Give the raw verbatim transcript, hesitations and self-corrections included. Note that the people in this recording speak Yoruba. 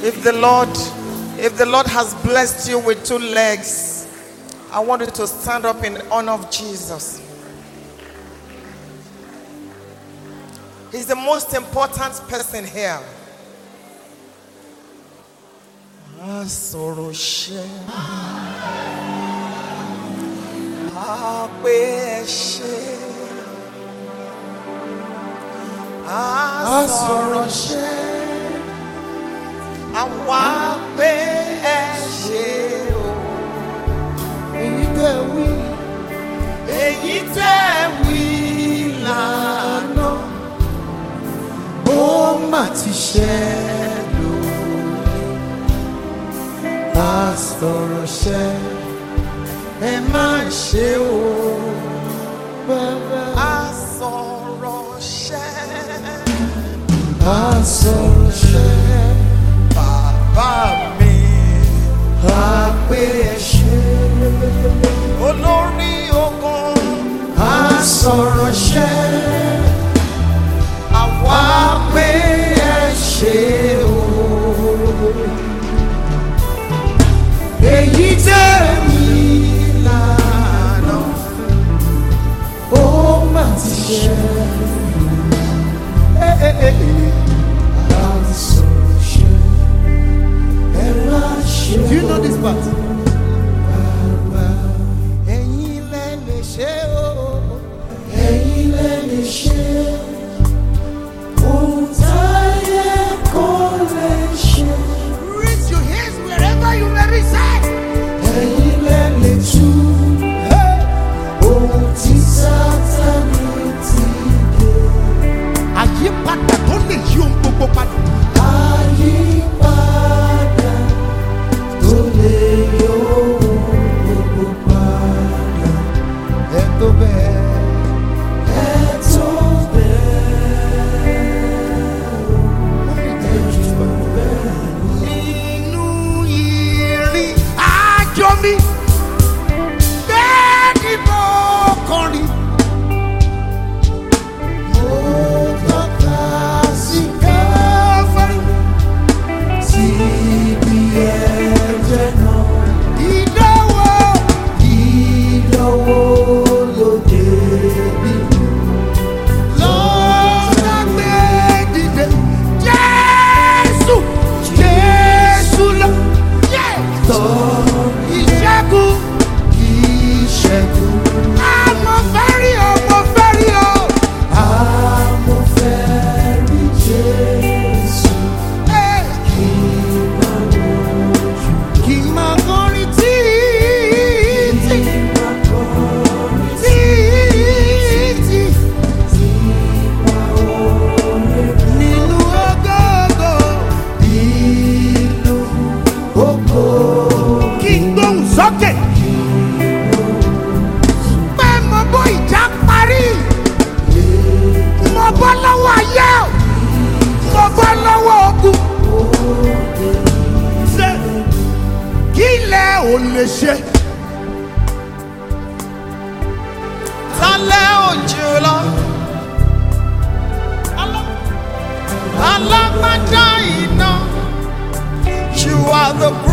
If the Lord, if the Lord has blessed you with two legs, I want you to stand up in honor of Jesus. He's the most important person here. Àwa pé ẹ ṣé o. Èyí tẹ́ wí, èyí tẹ́ wí lánàá, ó mà ti ṣẹ lónìí. A sọ̀rọ̀ ṣẹ, ẹ má ṣe o. A sọ̀rọ̀ ṣẹ, a sọ̀rọ̀ ṣẹ. Bàbá mi, a pé ẹ ṣé. Olórí ogun, a sọ̀rọ̀ ṣẹ. Àwa pé ẹ ṣé o. Èyí tẹ́ mi lánàá, ó mà ti ṣẹ. Do you know this part? Ẹ̀yin lẹ lè ṣe o. Ẹ̀yin lẹ lè ṣe. Ohun táyé kò lè ṣe. Raise your hands wherever you may reside. Ẹ̀yin lẹ lè tú. Ohun tí Sátánì ti dé. Àyípadà tó lè yí ohun gbogbo padà. Àyípadà. You are the